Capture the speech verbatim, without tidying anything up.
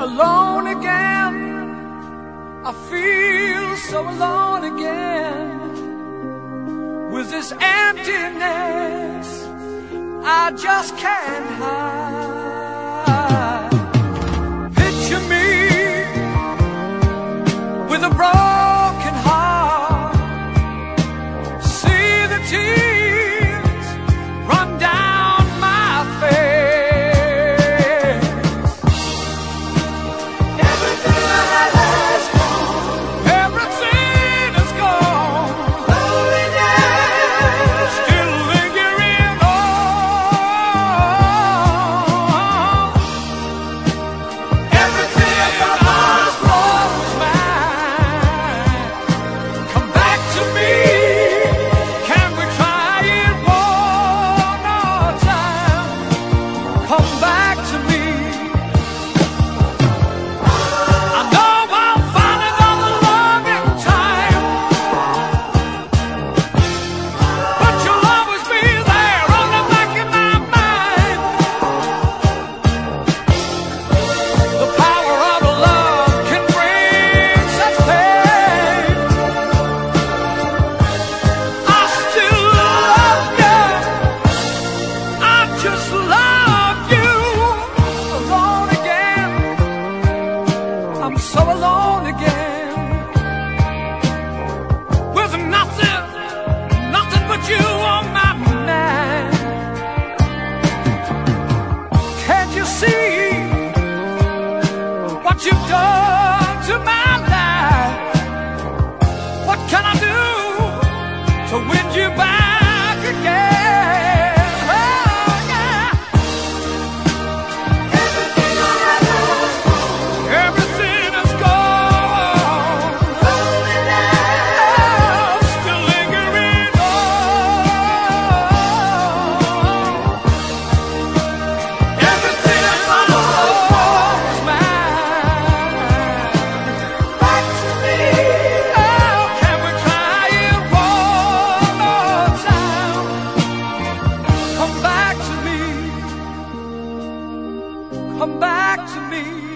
alone again. I feel so alone again. With this emptiness I just can't hide. Picture me with a broken heart. See the tears run down my face. Everything I had is gone. Everything is gone. Loneliness still lingering on. Everything I thought was mine. Come back to me. Can we try it one more time? Come back to me. I know I'll find another love in time, but you'll always be there on the back of my mind. The power of love can bring such pain. I still love you. I just love you. Alone again. I'm so alone again. With nothing, nothing but you on my mind. Can't you see what you've done to my life? What can I do to win you back again? Oh, yeah. Everything I had is gone. Everything is gone. Loneliness still lingering on. Everything I thought was mine. Back to me. Oh, can we try it one more time? Come back to me. Come back to me.